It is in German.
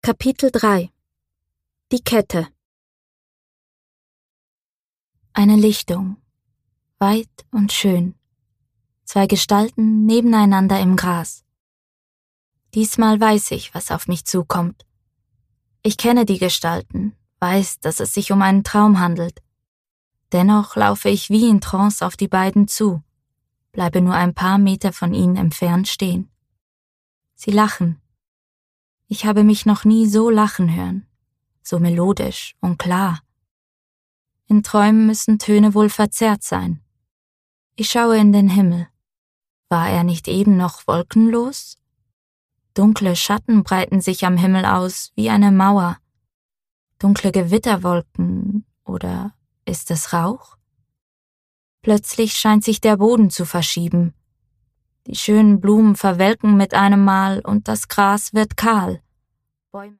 Kapitel 3 Die Kette. Eine Lichtung, weit und schön. 2 Gestalten nebeneinander im Gras. Diesmal weiß ich, was auf mich zukommt. Ich kenne die Gestalten, weiß, dass es sich um einen Traum handelt. Dennoch laufe ich wie in Trance auf die beiden zu, bleibe nur ein paar Meter von ihnen entfernt stehen. Sie lachen. Ich habe mich noch nie so lachen hören, so melodisch und klar. In Träumen müssen Töne wohl verzerrt sein. Ich schaue in den Himmel. War er nicht eben noch wolkenlos? Dunkle Schatten breiten sich am Himmel aus wie eine Mauer. Dunkle Gewitterwolken, oder ist es Rauch? Plötzlich scheint sich der Boden zu verschieben. Die schönen Blumen verwelken mit einem Mal und das Gras wird kahl. Bäume